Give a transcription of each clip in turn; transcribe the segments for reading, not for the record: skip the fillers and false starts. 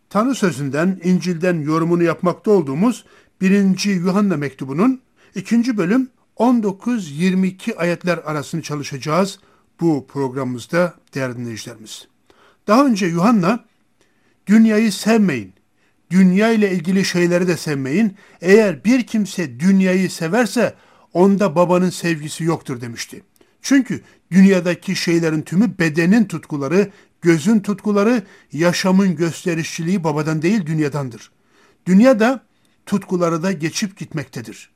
Tanrı sözünden, İncil'den yorumunu yapmakta olduğumuz 1. Yuhanna mektubunun 2. bölüm 19-22 ayetler arasını çalışacağız bu programımızda değerli dinleyicilerimiz. Daha önce Yuhanna, dünyayı sevmeyin, dünya ile ilgili şeyleri de sevmeyin. Eğer bir kimse dünyayı severse onda babanın sevgisi yoktur demişti. Çünkü dünyadaki şeylerin tümü bedenin tutkuları, gözün tutkuları, yaşamın gösterişçiliği babadan değil dünyadandır. Dünyada tutkuları da geçip gitmektedir.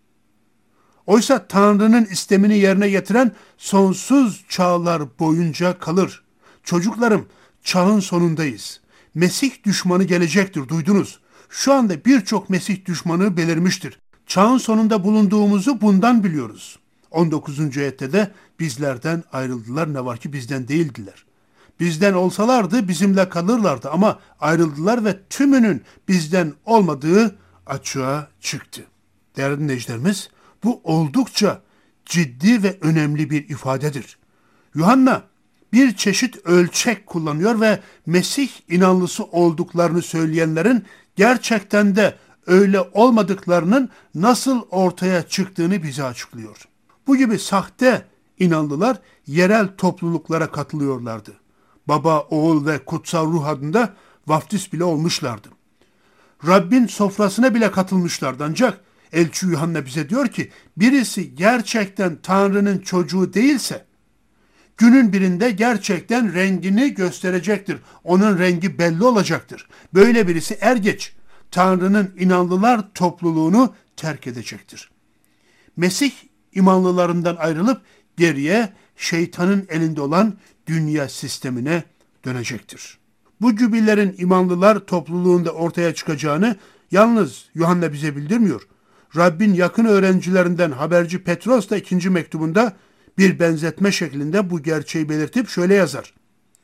Oysa Tanrı'nın istemini yerine getiren sonsuz çağlar boyunca kalır. Çocuklarım, çağın sonundayız. Mesih düşmanı gelecektir, duydunuz. Şu anda birçok Mesih düşmanı belirmiştir. Çağın sonunda bulunduğumuzu bundan biliyoruz. 19. ayette de bizlerden ayrıldılar, ne var ki bizden değildiler. Bizden olsalardı bizimle kalırlardı ama ayrıldılar ve tümünün bizden olmadığı açığa çıktı. Değerli dinleyicilerimiz, bu oldukça ciddi ve önemli bir ifadedir. Yuhanna bir çeşit ölçek kullanıyor ve Mesih inanlısı olduklarını söyleyenlerin gerçekten de öyle olmadıklarının nasıl ortaya çıktığını bize açıklıyor. Bu gibi sahte inanlılar yerel topluluklara katılıyorlardı. Baba, oğul ve kutsal ruh adında vaftiz bile olmuşlardı. Rabbin sofrasına bile katılmışlardı ancak Elçi Yuhanna bize diyor ki birisi gerçekten Tanrı'nın çocuğu değilse günün birinde gerçekten rengini gösterecektir. Onun rengi belli olacaktır. Böyle birisi er geç Tanrı'nın inanlılar topluluğunu terk edecektir. Mesih imanlılarından ayrılıp geriye şeytanın elinde olan dünya sistemine dönecektir. Bu gibilerin imanlılar topluluğunda ortaya çıkacağını yalnız Yuhanna bize bildirmiyor. Rabbin yakın öğrencilerinden haberci Petros da 2. mektubunda bir benzetme şeklinde bu gerçeği belirtip şöyle yazar.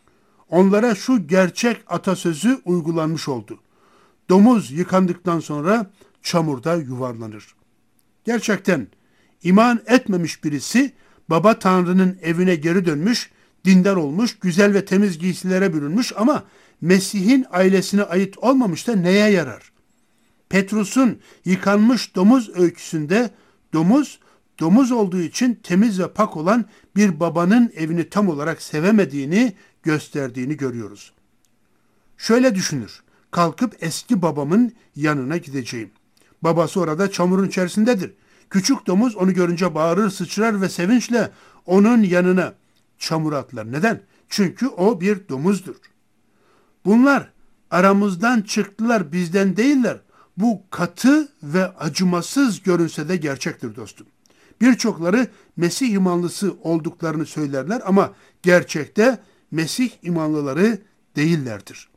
Onlara şu gerçek atasözü uygulanmış oldu. Domuz yıkandıktan sonra çamurda yuvarlanır. Gerçekten iman etmemiş birisi Baba Tanrı'nın evine geri dönmüş, dindar olmuş, güzel ve temiz giysilere bürünmüş ama Mesih'in ailesine ait olmamış da neye yarar? Petrus'un yıkanmış domuz öyküsünde domuz olduğu için temiz ve pak olan bir babanın evini tam olarak sevemediğini gösterdiğini görüyoruz. Şöyle düşünür, kalkıp eski babamın yanına gideceğim. Babası orada çamurun içerisindedir. Küçük domuz onu görünce bağırır, sıçrar ve sevinçle onun yanına çamur atlar. Neden? Çünkü o bir domuzdur. Bunlar aramızdan çıktılar, bizden değiller. Bu katı ve acımasız görünse de gerçektir dostum. Birçokları Mesih imanlısı olduklarını söylerler ama gerçekte Mesih imanlıları değillerdir.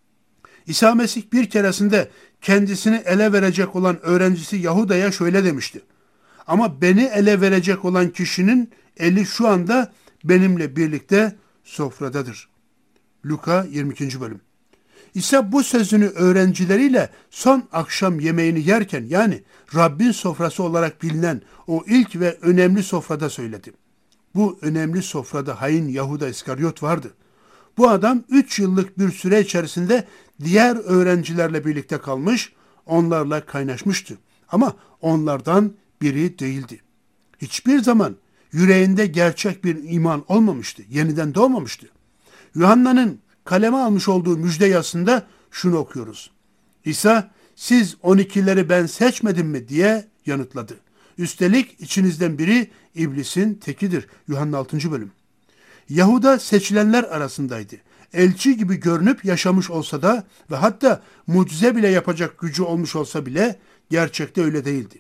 İsa Mesih bir keresinde kendisini ele verecek olan öğrencisi Yahuda'ya şöyle demişti. Ama beni ele verecek olan kişinin eli şu anda benimle birlikte sofradadır. Luka 22. bölüm. İsa bu sözünü öğrencileriyle son akşam yemeğini yerken yani Rabbin sofrası olarak bilinen o ilk ve önemli sofrada söyledi. Bu önemli sofrada hain Yahuda İskaryot vardı. Bu adam 3 yıllık bir süre içerisinde diğer öğrencilerle birlikte kalmış, onlarla kaynaşmıştı. Ama onlardan biri değildi. Hiçbir zaman yüreğinde gerçek bir iman olmamıştı, yeniden doğmamıştı. Yuhanna'nın kaleme almış olduğu müjde yazısında şunu okuyoruz. İsa, siz 12'leri ben seçmedim mi diye yanıtladı. Üstelik içinizden biri iblisin tekidir. Yuhanna 6. bölüm. Yahuda seçilenler arasındaydı. Elçi gibi görünüp yaşamış olsa da ve hatta mucize bile yapacak gücü olmuş olsa bile gerçekte öyle değildi.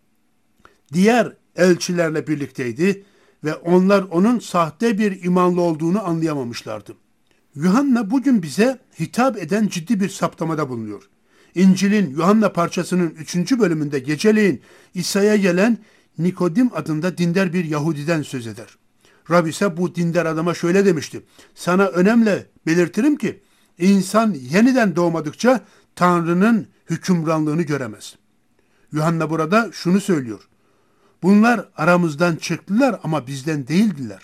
Diğer elçilerle birlikteydi ve onlar onun sahte bir imanlı olduğunu anlayamamışlardı. Yuhanna bugün bize hitap eden ciddi bir saptamada bulunuyor. İncil'in Yuhanna parçasının 3. bölümünde geceleyin İsa'ya gelen Nikodim adında dindar bir Yahudiden söz eder. Rab ise bu dindar adama şöyle demişti. Sana önemli belirtirim ki insan yeniden doğmadıkça Tanrı'nın hükümranlığını göremez. Yuhanna burada şunu söylüyor. Bunlar aramızdan çıktılar ama bizden değildiler.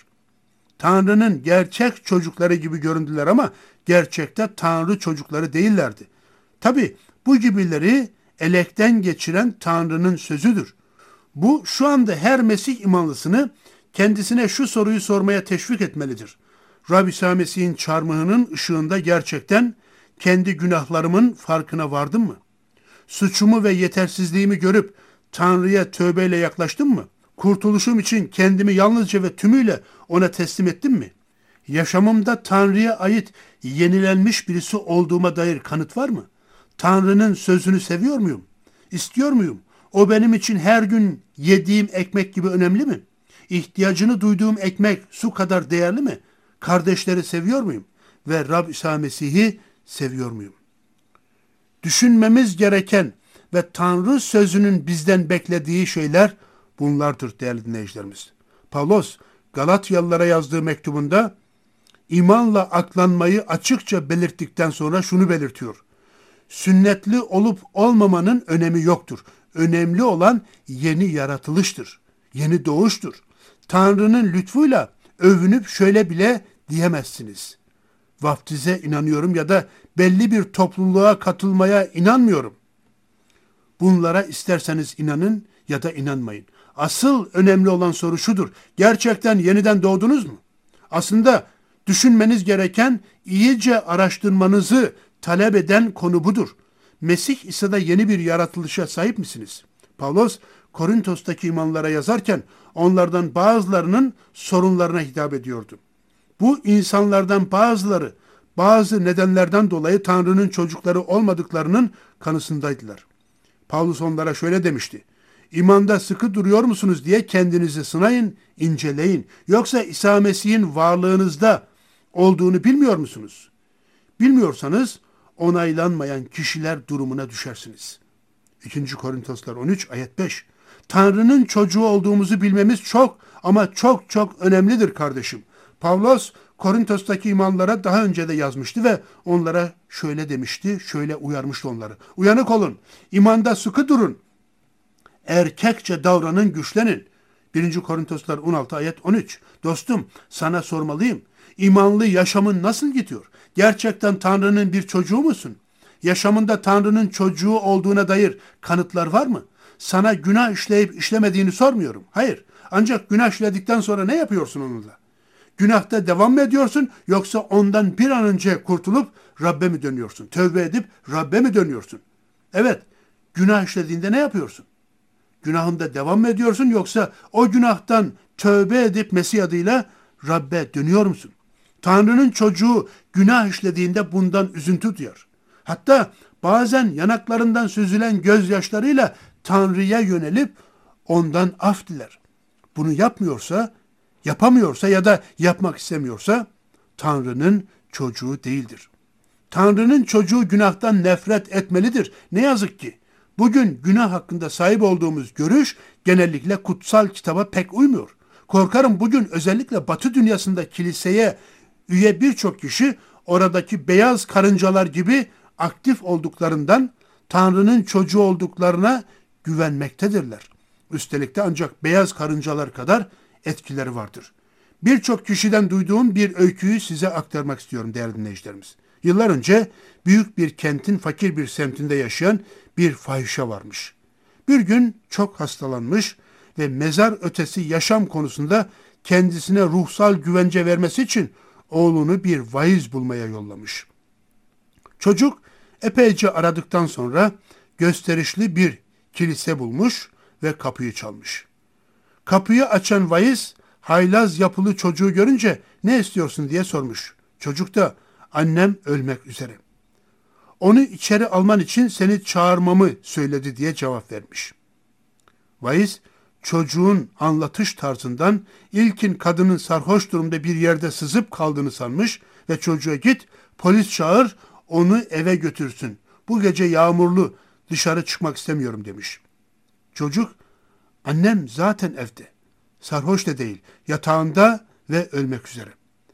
Tanrı'nın gerçek çocukları gibi göründüler ama gerçekte Tanrı çocukları değillerdi. Tabi bu gibileri elekten geçiren Tanrı'nın sözüdür. Bu şu anda her Mesih imanlısını kendisine şu soruyu sormaya teşvik etmelidir. Rab İsa Mesih'in çarmıhının ışığında gerçekten kendi günahlarımın farkına vardım mı? Suçumu ve yetersizliğimi görüp Tanrı'ya tövbeyle yaklaştım mı? Kurtuluşum için kendimi yalnızca ve tümüyle ona teslim ettim mi? Yaşamımda Tanrı'ya ait yenilenmiş birisi olduğuma dair kanıt var mı? Tanrı'nın sözünü seviyor muyum? İstiyor muyum? O benim için her gün yediğim ekmek gibi önemli mi? İhtiyacını duyduğum ekmek su kadar değerli mi? Kardeşleri seviyor muyum? Ve Rab İsa Mesih'i seviyor muyum? Düşünmemiz gereken ve Tanrı sözünün bizden beklediği şeyler bunlardır değerli dinleyicilerimiz. Pavlos Galatyalılara yazdığı mektubunda imanla aklanmayı açıkça belirttikten sonra şunu belirtiyor. Sünnetli olup olmamanın önemi yoktur. Önemli olan yeni yaratılıştır. Yeni doğuştur. Tanrı'nın lütfuyla övünüp şöyle bile diyemezsiniz. Vaftize inanıyorum ya da belli bir topluluğa katılmaya inanmıyorum. Bunlara isterseniz inanın ya da inanmayın. Asıl önemli olan soru şudur. Gerçekten yeniden doğdunuz mu? Aslında düşünmeniz gereken, iyice araştırmanızı talep eden konu budur. Mesih İsa'da yeni bir yaratılışa sahip misiniz? Pavlos Korintos'taki imanlara yazarken onlardan bazılarının sorunlarına hitap ediyordu. Bu insanlardan bazıları bazı nedenlerden dolayı Tanrı'nın çocukları olmadıklarının kanısındaydılar. Pavlus onlara şöyle demişti. İmanda sıkı duruyor musunuz diye kendinizi sınayın, inceleyin. Yoksa İsa Mesih'in varlığınızda olduğunu bilmiyor musunuz? Bilmiyorsanız onaylanmayan kişiler durumuna düşersiniz. 2. Korintoslar 13 ayet 5. Tanrı'nın çocuğu olduğumuzu bilmemiz çok ama çok çok önemlidir kardeşim. Pavlos Korintos'taki imanlara daha önce de yazmıştı ve onlara şöyle demişti, şöyle uyarmıştı onları. Uyanık olun, imanda sıkı durun, erkekçe davranın, güçlenin. 1. Korintoslar 16 ayet 13. Dostum, sana sormalıyım. İmanlı yaşamın nasıl gidiyor? Gerçekten Tanrı'nın bir çocuğu musun? Yaşamında Tanrı'nın çocuğu olduğuna dair kanıtlar var mı? Sana günah işleyip işlemediğini sormuyorum. Hayır. Ancak günah işledikten sonra ne yapıyorsun onunla? Günahta devam mı ediyorsun yoksa ondan bir an önce kurtulup Rabbe mi dönüyorsun? Tövbe edip Rabbe mi dönüyorsun? Evet, günah işlediğinde ne yapıyorsun? Günahında devam mı ediyorsun yoksa o günahtan tövbe edip Mesih adıyla Rabbe dönüyor musun? Tanrı'nın çocuğu günah işlediğinde bundan üzüntü duyar. Hatta bazen yanaklarından süzülen gözyaşlarıyla Tanrı'ya yönelip ondan af diler. Bunu yapamıyorsa ya da yapmak istemiyorsa Tanrı'nın çocuğu değildir. Tanrı'nın çocuğu günahtan nefret etmelidir. Ne yazık ki bugün günah hakkında sahip olduğumuz görüş genellikle kutsal kitaba pek uymuyor. Korkarım bugün özellikle Batı dünyasında kiliseye üye birçok kişi oradaki beyaz karıncalar gibi aktif olduklarından Tanrı'nın çocuğu olduklarına güvenmektedirler. Üstelik de ancak beyaz karıncalar kadar etkileri vardır. Birçok kişiden duyduğum bir öyküyü size aktarmak istiyorum değerli dinleyicilerimiz. Yıllar önce büyük bir kentin fakir bir semtinde yaşayan bir fahişe varmış. Bir gün çok hastalanmış ve mezar ötesi yaşam konusunda kendisine ruhsal güvence vermesi için oğlunu bir vaiz bulmaya yollamış. Çocuk epeyce aradıktan sonra gösterişli bir kilise bulmuş ve kapıyı çalmış. Kapıyı açan vaiz haylaz yapılı çocuğu görünce ne istiyorsun diye sormuş. Çocuk da annem ölmek üzere. Onu içeri alman için seni çağırmamı söyledi diye cevap vermiş. Vaiz çocuğun anlatış tarzından ilkin kadının sarhoş durumda bir yerde sızıp kaldığını sanmış ve çocuğa git polis çağır onu eve götürsün. Bu gece yağmurlu dışarı çıkmak istemiyorum demiş. Çocuk annem zaten evde. Sarhoş da değil, yatağında ve ölmek üzere.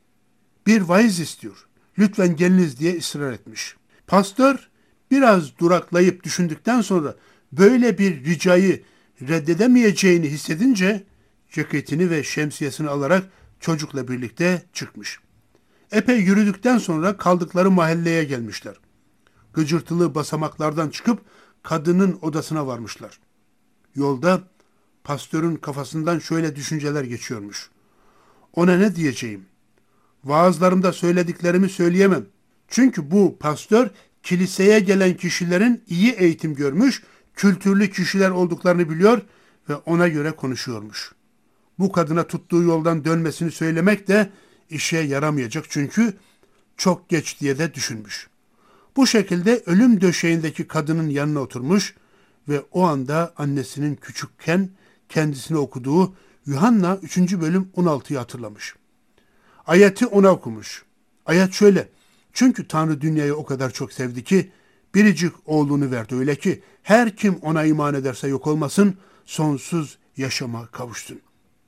Bir vaiz istiyor. Lütfen geliniz diye ısrar etmiş. Pastör biraz duraklayıp düşündükten sonra böyle bir ricayı reddedemeyeceğini hissedince ceketini ve şemsiyesini alarak çocukla birlikte çıkmış. Epey yürüdükten sonra kaldıkları mahalleye gelmişler. gıcırtılı basamaklardan çıkıp kadının odasına varmışlar. Yolda pastörün kafasından şöyle düşünceler geçiyormuş. Ona ne diyeceğim? Vaazlarımda söylediklerimi söyleyemem. Çünkü bu pastör kiliseye gelen kişilerin iyi eğitim görmüş, kültürlü kişiler olduklarını biliyor ve ona göre konuşuyormuş. Bu kadına tuttuğu yoldan dönmesini söylemek de işe yaramayacak çünkü çok geç diye de düşünmüş. Bu şekilde ölüm döşeğindeki kadının yanına oturmuş ve o anda annesinin küçükken kendisine okuduğu Yuhanna 3. bölüm 16'yı hatırlamış. Ayeti ona okumuş. Ayet şöyle: Çünkü Tanrı dünyayı o kadar çok sevdi ki biricik oğlunu verdi, öyle ki her kim ona iman ederse yok olmasın, sonsuz yaşama kavuşsun.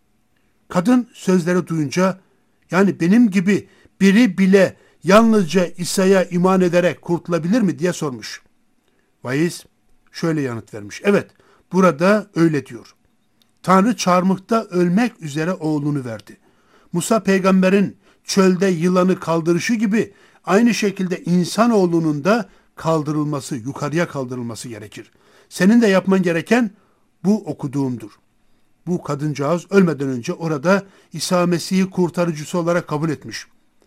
Kadın sözleri duyunca, yani benim gibi biri bile yalnızca İsa'ya iman ederek kurtulabilir mi diye sormuş. Vaiz şöyle yanıt vermiş. Evet, burada öyle diyor. Tanrı çarmıhta ölmek üzere oğlunu verdi. Musa peygamberin çölde yılanı kaldırışı gibi aynı şekilde insanoğlunun da kaldırılması, yukarıya kaldırılması gerekir. Senin de yapman gereken bu okuduğumdur. Bu kadıncağız ölmeden önce orada İsa Mesih'i kurtarıcısı olarak kabul etmiş.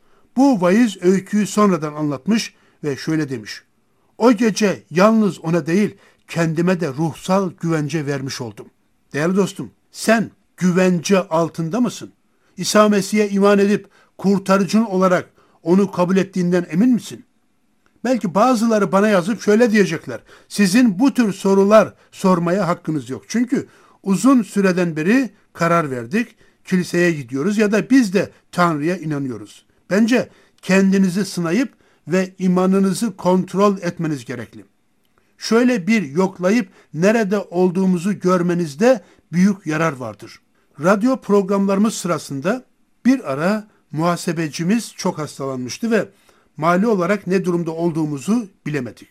Bu vaiz öyküyü sonradan anlatmış ve şöyle demiş. O gece yalnız ona değil, kendime de ruhsal güvence vermiş oldum. Değerli dostum, sen güvence altında mısın? İsa Mesih'e iman edip kurtarıcın olarak onu kabul ettiğinden emin misin? Belki bazıları bana yazıp şöyle diyecekler. Sizin bu tür sorular sormaya hakkınız yok. Çünkü uzun süreden beri karar verdik, kiliseye gidiyoruz ya da biz de Tanrı'ya inanıyoruz. Bence kendinizi sınayıp ve imanınızı kontrol etmeniz gerekli. Şöyle bir yoklayıp nerede olduğumuzu görmenizde büyük yarar vardır. Radyo programlarımız sırasında bir ara muhasebecimiz çok hastalanmıştı ve mali olarak ne durumda olduğumuzu bilemedik.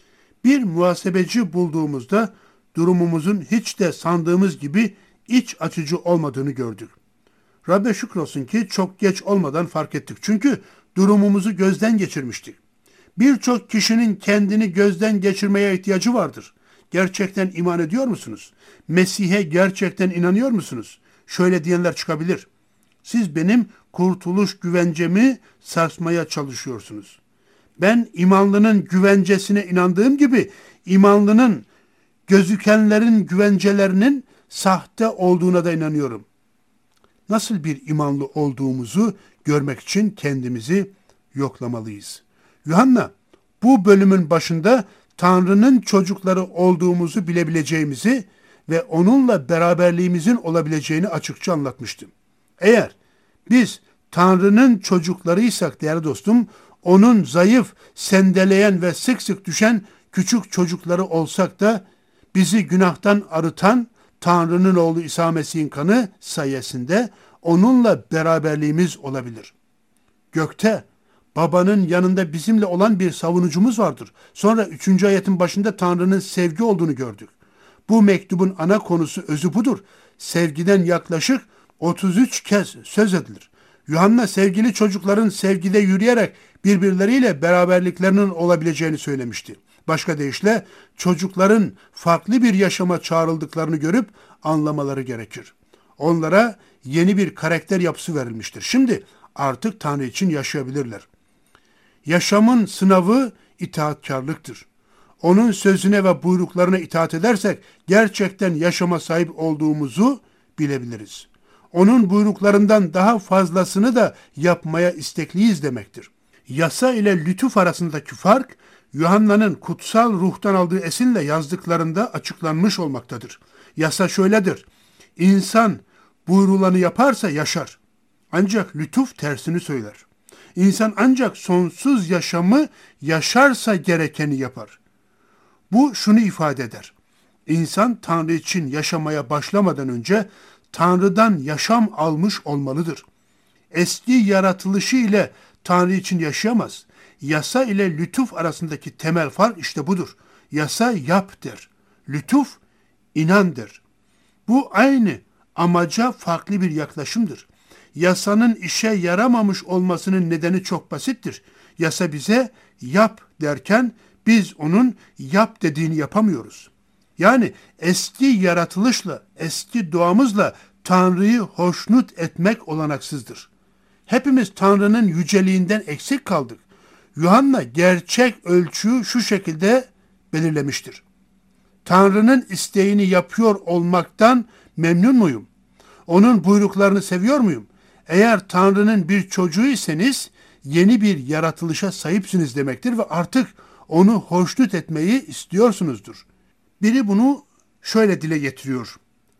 Bir muhasebeci bulduğumuzda durumumuzun hiç de sandığımız gibi iç açıcı olmadığını gördük. Rabbe şükrolsun ki çok geç olmadan fark ettik. Çünkü durumumuzu gözden geçirmiştik. Birçok kişinin kendini gözden geçirmeye ihtiyacı vardır. Gerçekten iman ediyor musunuz? Mesih'e gerçekten inanıyor musunuz? Şöyle diyenler çıkabilir. Siz benim kurtuluş güvencemi sarsmaya çalışıyorsunuz. Ben imanlının güvencesine inandığım gibi imanlının gözükenlerin güvencelerinin sahte olduğuna da inanıyorum. Nasıl bir imanlı olduğumuzu görmek için kendimizi yoklamalıyız. Yuhanna bu bölümün başında Tanrı'nın çocukları olduğumuzu bilebileceğimizi ve onunla beraberliğimizin olabileceğini açıkça anlatmıştı. Eğer biz Tanrı'nın çocuklarıysak değerli dostum, onun zayıf, sendeleyen ve sık sık düşen küçük çocukları olsak da bizi günahtan arıtan Tanrı'nın oğlu İsa Mesih'in kanı sayesinde onunla beraberliğimiz olabilir. Gökte babanın yanında bizimle olan bir savunucumuz vardır. Sonra 3. ayetin başında Tanrı'nın sevgi olduğunu gördük. Bu mektubun ana konusu, özü budur. Sevgiden yaklaşık 33 kez söz edilir. Yuhanna sevgili çocukların sevgide yürüyerek birbirleriyle beraberliklerinin olabileceğini söylemişti. Başka deyişle çocukların farklı bir yaşama çağrıldıklarını görüp anlamaları gerekir. Onlara yeni bir karakter yapısı verilmiştir. Şimdi artık Tanrı için yaşayabilirler. Yaşamın sınavı itaatkarlıktır. Onun sözüne ve buyruklarına itaat edersek gerçekten yaşama sahip olduğumuzu bilebiliriz. Onun buyruklarından daha fazlasını da yapmaya istekliyiz demektir. Yasa ile lütuf arasındaki fark, Yuhanna'nın kutsal ruhtan aldığı esinle yazdıklarında açıklanmış olmaktadır. Yasa şöyledir: İnsan buyrulanı yaparsa yaşar. Ancak lütuf tersini söyler. İnsan ancak sonsuz yaşamı yaşarsa gerekeni yapar. Bu şunu ifade eder: İnsan Tanrı için yaşamaya başlamadan önce Tanrı'dan yaşam almış olmalıdır. Eski yaratılışı ile Tanrı için yaşayamaz. Yasa ile lütuf arasındaki temel fark işte budur. Yasa yap der. Lütuf inan der. Bu aynı amaca farklı bir yaklaşımdır. Yasanın işe yaramamış olmasının nedeni çok basittir. Yasa bize yap derken biz onun yap dediğini yapamıyoruz. Yani eski yaratılışla, eski doğamızla Tanrı'yı hoşnut etmek olanaksızdır. Hepimiz Tanrı'nın yüceliğinden eksik kaldık. Yuhanna gerçek ölçüyü şu şekilde belirlemiştir. Tanrı'nın isteğini yapıyor olmaktan memnun muyum? Onun buyruklarını seviyor muyum? Eğer Tanrı'nın bir çocuğuysanız yeni bir yaratılışa sahipsiniz demektir ve artık onu hoşnut etmeyi istiyorsunuzdur. Biri bunu şöyle dile getiriyor.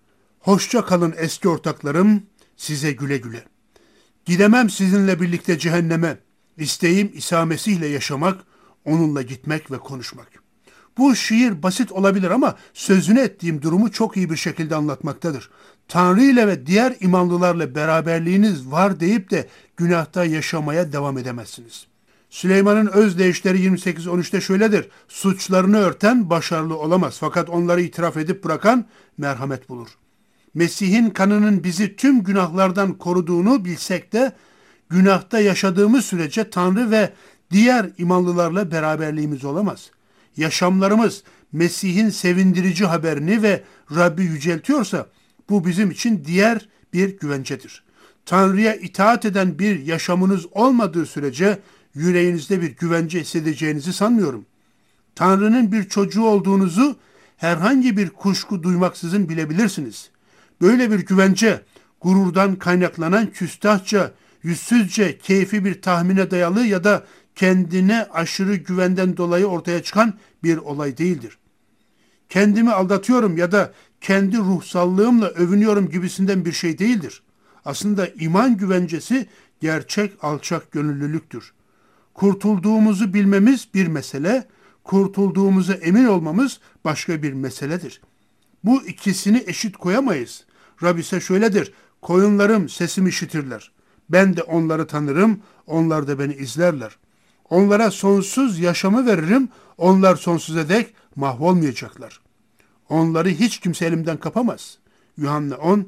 Hoşça kalın eski ortaklarım, size güle güle. Gidemem sizinle birlikte cehenneme. İsteğim İsa Mesih'le yaşamak, onunla gitmek ve konuşmak. Bu şiir basit olabilir ama sözünü ettiğim durumu çok iyi bir şekilde anlatmaktadır. Tanrı ile ve diğer imanlılarla beraberliğiniz var deyip de günahta yaşamaya devam edemezsiniz. Süleyman'ın özdeyişleri 28-13'te şöyledir. Suçlarını örten başarılı olamaz fakat onları itiraf edip bırakan merhamet bulur. Mesih'in kanının bizi tüm günahlardan koruduğunu bilsek de günahta yaşadığımız sürece Tanrı ve diğer imanlılarla beraberliğimiz olamaz. Yaşamlarımız Mesih'in sevindirici haberini ve Rabbi yüceltiyorsa bu bizim için diğer bir güvencedir. Tanrı'ya itaat eden bir yaşamınız olmadığı sürece yüreğinizde bir güvence hissedeceğinizi sanmıyorum. Tanrı'nın bir çocuğu olduğunuzu herhangi bir kuşku duymaksızın bilebilirsiniz. Böyle bir güvence gururdan kaynaklanan küstahça, yüzsüzce, keyfi bir tahmine dayalı ya da kendine aşırı güvenden dolayı ortaya çıkan bir olay değildir. Kendimi aldatıyorum ya da kendi ruhsallığımla övünüyorum gibisinden bir şey değildir. Aslında iman güvencesi gerçek alçak gönüllülüktür. Kurtulduğumuzu bilmemiz bir mesele, kurtulduğumuza emin olmamız başka bir meseledir. Bu ikisini eşit koyamayız. Rab ise şöyledir, koyunlarım sesimi işitirler. Ben de onları tanırım, onlar da beni izlerler. Onlara sonsuz yaşamı veririm, onlar sonsuza dek mahvolmayacaklar. Onları hiç kimse elimden kapamaz. Yuhanna 10,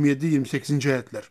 27-28. ayetler.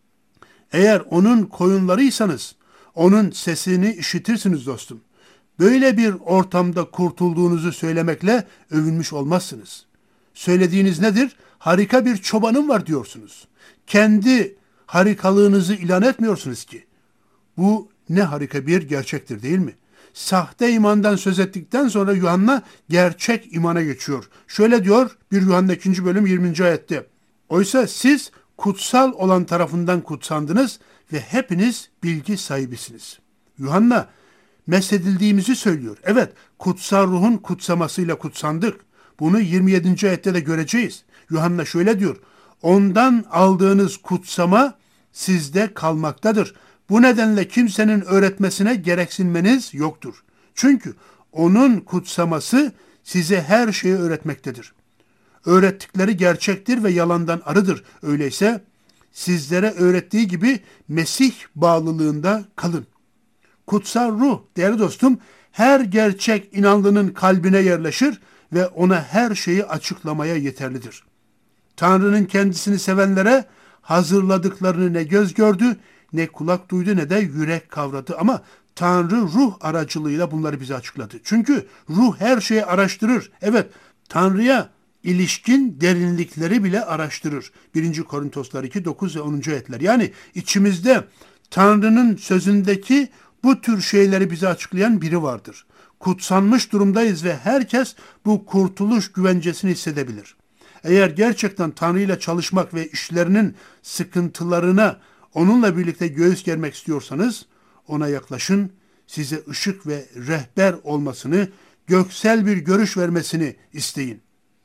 Eğer onun koyunlarıysanız, onun sesini işitirsiniz dostum. Böyle bir ortamda kurtulduğunuzu söylemekle övünmüş olmazsınız. Söylediğiniz nedir? Harika bir çobanım var diyorsunuz. Kendi harikalığınızı ilan etmiyorsunuz ki. Bu ne harika bir gerçektir değil mi? Sahte imandan söz ettikten sonra Yuhanna gerçek imana geçiyor. Şöyle diyor 1 Yuhanna 2. bölüm 20. ayette. Oysa siz kutsal olan tarafından kutsandınız ve hepiniz bilgi sahibisiniz. Yuhanna mesedildiğimizi söylüyor. Evet, kutsal ruhun kutsamasıyla kutsandık. Bunu 27. ayette de göreceğiz. Yuhanna şöyle diyor. Ondan aldığınız kutsama sizde kalmaktadır. Bu nedenle kimsenin öğretmesine gereksinmeniz yoktur. Çünkü onun kutsaması size her şeyi öğretmektedir. Öğrettikleri gerçektir ve yalandan arıdır. Öyleyse sizlere öğrettiği gibi Mesih bağlılığında kalın. Kutsal ruh, değerli dostum, her gerçek inanlının kalbine yerleşir ve ona her şeyi açıklamaya yeterlidir. Tanrı'nın kendisini sevenlere hazırladıklarını ne göz gördü, ne kulak duydu, ne de yürek kavradı. Ama Tanrı ruh aracılığıyla bunları bize açıkladı. Çünkü ruh her şeyi araştırır. Evet, Tanrı'ya ilişkin derinlikleri bile araştırır. 1. Korintoslar 2, 9 ve 10. ayetler. Yani içimizde Tanrı'nın sözündeki bu tür şeyleri bize açıklayan biri vardır. Kutsanmış durumdayız ve herkes bu kurtuluş güvencesini hissedebilir. Eğer gerçekten Tanrı ile çalışmak ve işlerinin sıkıntılarına onunla birlikte göğüs germek istiyorsanız ona yaklaşın, size ışık ve rehber olmasını, göksel bir görüş vermesini isteyin.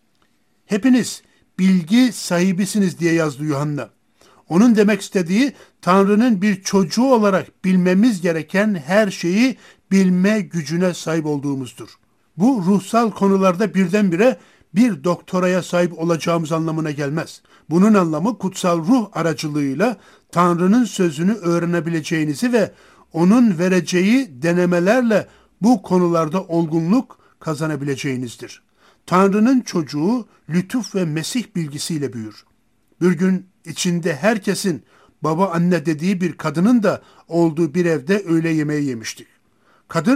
Hepiniz bilgi sahibisiniz diye yazdı Yuhanna. Onun demek istediği Tanrı'nın bir çocuğu olarak bilmemiz gereken her şeyi bilme gücüne sahip olduğumuzdur. Bu ruhsal konularda birdenbire bir doktoraya sahip olacağımız anlamına gelmez. Bunun anlamı kutsal ruh aracılığıyla Tanrı'nın sözünü öğrenebileceğinizi ve onun vereceği denemelerle bu konularda olgunluk kazanabileceğinizdir. Tanrı'nın çocuğu lütuf ve Mesih bilgisiyle büyür. Bir gün içinde herkesin baba anne dediği bir kadının da olduğu bir evde öğle yemeği yemiştik. Kadın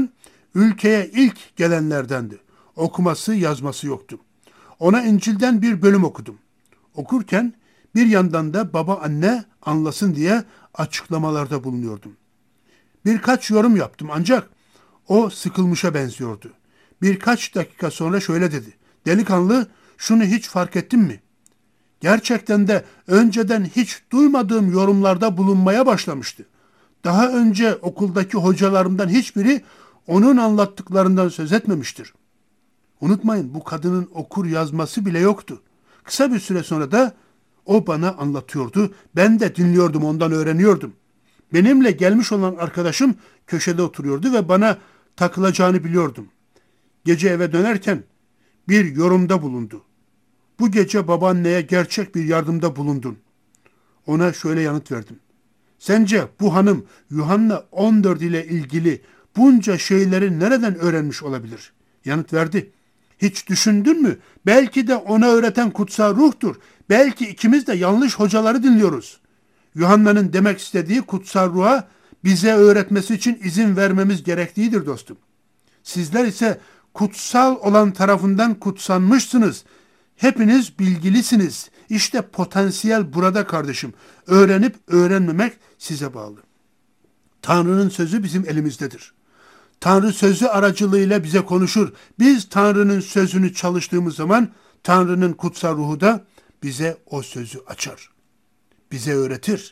Ülkeye ilk gelenlerdendi. Okuması yazması yoktu. Ona İncil'den bir bölüm okudum. Okurken bir yandan da baba anne anlasın diye açıklamalarda bulunuyordum. Birkaç yorum yaptım ancak o sıkılmışa benziyordu. Birkaç dakika sonra şöyle dedi. Delikanlı, şunu hiç fark ettin mi? Gerçekten de önceden hiç duymadığım yorumlarda bulunmaya başlamıştı. Daha önce okuldaki hocalarımdan hiçbiri onun anlattıklarından söz etmemiştir. Unutmayın, bu kadının okur yazması bile yoktu. Kısa bir süre sonra da o bana anlatıyordu. Ben de dinliyordum, ondan öğreniyordum. Benimle gelmiş olan arkadaşım köşede oturuyordu ve bana takılacağını biliyordum. Gece eve dönerken bir yorumda bulundu. Bu gece babaanneye gerçek bir yardımda bulundun. Ona şöyle yanıt verdim. Sence bu hanım Yuhanna 14 ile ilgili bunca şeyleri nereden öğrenmiş olabilir? Yanıt verdi. Hiç düşündün mü? Belki de ona öğreten kutsal ruhtur. Belki ikimiz de yanlış hocaları dinliyoruz. Yuhanna'nın demek istediği kutsal ruha bize öğretmesi için izin vermemiz gerektiğidir dostum. Sizler ise kutsal olan tarafından kutsanmışsınız. Hepiniz bilgilisiniz. İşte potansiyel burada kardeşim. Öğrenip öğrenmemek size bağlı. Tanrı'nın sözü bizim elimizdedir. Tanrı sözü aracılığıyla bize konuşur. Biz Tanrı'nın sözünü çalıştığımız zaman Tanrı'nın kutsal ruhu da bize o sözü açar. Bize öğretir.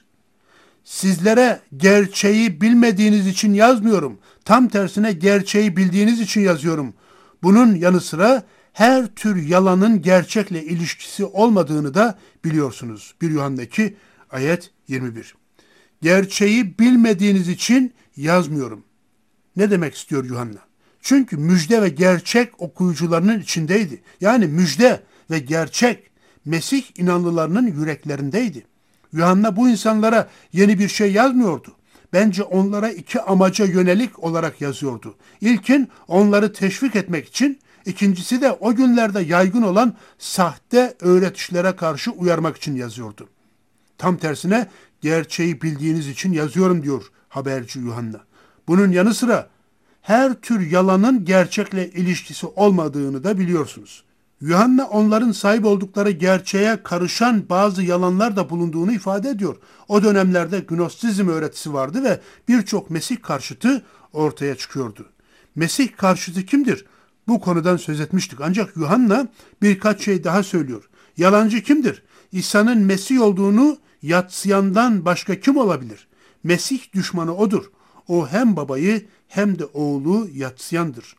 Sizlere gerçeği bilmediğiniz için yazmıyorum. Tam tersine gerçeği bildiğiniz için yazıyorum. Bunun yanı sıra her tür yalanın gerçekle ilişkisi olmadığını da biliyorsunuz. 1 Yuhanna 2 ayet 21. Gerçeği bilmediğiniz için yazmıyorum. Ne demek istiyor Yuhanna? Çünkü müjde ve gerçek okuyucularının içindeydi. Yani müjde ve gerçek Mesih inanlılarının yüreklerindeydi. Yuhanna bu insanlara yeni bir şey yazmıyordu. Bence onlara iki amaca yönelik olarak yazıyordu. İlkin onları teşvik etmek için, ikincisi de o günlerde yaygın olan sahte öğretişlere karşı uyarmak için yazıyordu. Tam tersine gerçeği bildiğiniz için yazıyorum diyor haberci Yuhanna. Bunun yanı sıra her tür yalanın gerçekle ilişkisi olmadığını da biliyorsunuz. Yuhanna onların sahip oldukları gerçeğe karışan bazı yalanlar da bulunduğunu ifade ediyor. O dönemlerde Gnostizm öğretisi vardı ve birçok Mesih karşıtı ortaya çıkıyordu. Mesih karşıtı kimdir? Bu konudan söz etmiştik. Ancak Yuhanna birkaç şey daha söylüyor. Yalancı kimdir? İsa'nın Mesih olduğunu yatsıyandan başka kim olabilir? Mesih düşmanı odur. O hem babayı hem de oğlu yatsıyandır.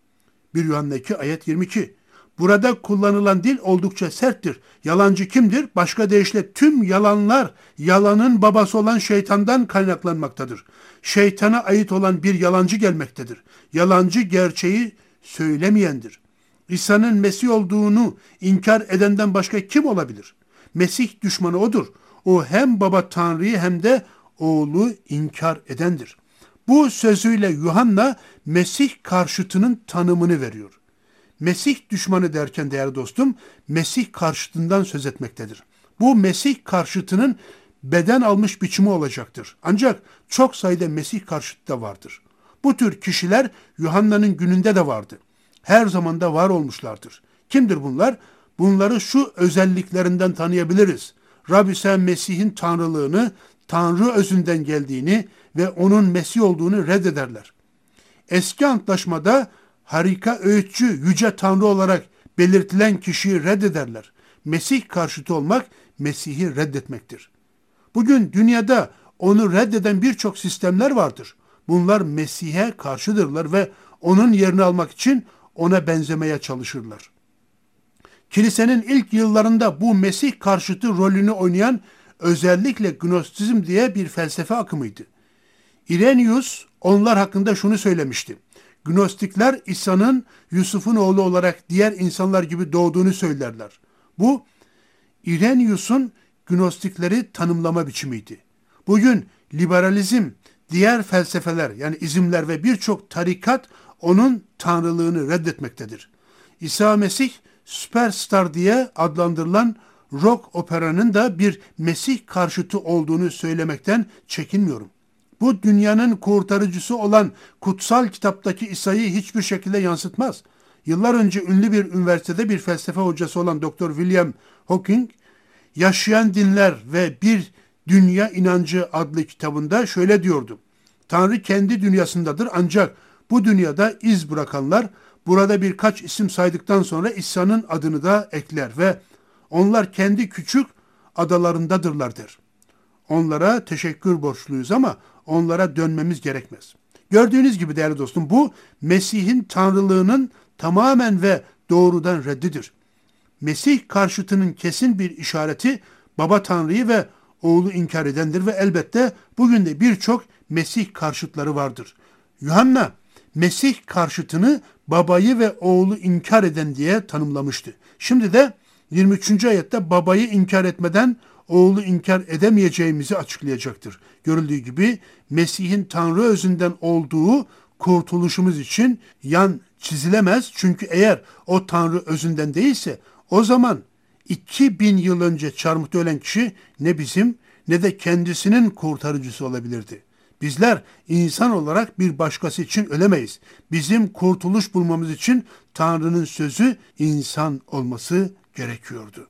1 Yuhanna 2 ayet 22. Burada kullanılan dil oldukça serttir. Yalancı kimdir? Başka deyişle tüm yalanlar yalanın babası olan şeytandan kaynaklanmaktadır. Şeytana ait olan bir yalancı gelmektedir. Yalancı gerçeği söylemeyendir. İsa'nın Mesih olduğunu inkar edenden başka kim olabilir? Mesih düşmanı odur. O hem baba Tanrı'yı hem de oğlu inkar edendir. Bu sözüyle Yuhanna Mesih karşıtının tanımını veriyor. Mesih düşmanı derken değerli dostum, Mesih karşıtından söz etmektedir. Bu Mesih karşıtının beden almış biçimi olacaktır. Ancak çok sayıda Mesih karşıtı da vardır. Bu tür kişiler Yuhanna'nın gününde de vardı. Her zaman da var olmuşlardır. Kimdir bunlar? Bunları şu özelliklerinden tanıyabiliriz. Rabbi İsa Mesih'in tanrılığını, Tanrı özünden geldiğini ve onun Mesih olduğunu reddederler. Eski antlaşmada harika öğütçü, yüce Tanrı olarak belirtilen kişiyi reddederler. Mesih karşıtı olmak, Mesih'i reddetmektir. Bugün dünyada onu reddeden birçok sistemler vardır. Bunlar Mesih'e karşıdırlar ve onun yerini almak için ona benzemeye çalışırlar. Kilisenin ilk yıllarında bu Mesih karşıtı rolünü oynayan özellikle Gnostizm diye bir felsefe akımıydı. Irenaeus onlar hakkında şunu söylemişti. Gnostikler İsa'nın Yusuf'un oğlu olarak diğer insanlar gibi doğduğunu söylerler. Bu Irenaeus'un Gnostikleri tanımlama biçimiydi. Bugün liberalizm, diğer felsefeler yani izimler ve birçok tarikat onun tanrılığını reddetmektedir. İsa Mesih süperstar diye adlandırılan rock operanın da bir Mesih karşıtı olduğunu söylemekten çekinmiyorum. bu dünyanın kurtarıcısı olan kutsal kitaptaki İsa'yı hiçbir şekilde yansıtmaz. Yıllar önce ünlü bir üniversitede bir felsefe hocası olan Dr. William Hawking, Yaşayan Dinler ve Bir Dünya İnancı adlı kitabında şöyle diyordu. Tanrı kendi dünyasındadır ancak bu dünyada iz bırakanlar burada birkaç isim saydıktan sonra İsa'nın adını da ekler ve onlar kendi küçük adalarındadırlar der. Onlara teşekkür borçluyuz ama onlara dönmemiz gerekmez. Gördüğünüz gibi değerli dostum, bu Mesih'in tanrılığının tamamen ve doğrudan reddidir. Mesih karşıtının kesin bir işareti Baba Tanrı'yı ve oğlu inkar edendir ve elbette bugün de birçok Mesih karşıtları vardır. Yuhanna Mesih karşıtını babayı ve oğlu inkar eden diye tanımlamıştı. Şimdi de 23. ayette babayı inkar etmeden oğlu inkar edemeyeceğimizi açıklayacaktır. Görüldüğü gibi Mesih'in Tanrı özünden olduğu kurtuluşumuz için yan çizilemez. Çünkü eğer o Tanrı özünden değilse o zaman 2000 yıl önce çarmıhta ölen kişi ne bizim ne de kendisinin kurtarıcısı olabilirdi. Bizler insan olarak bir başkası için ölemeyiz. Bizim kurtuluş bulmamız için Tanrı'nın sözü insan olması gerekiyordu.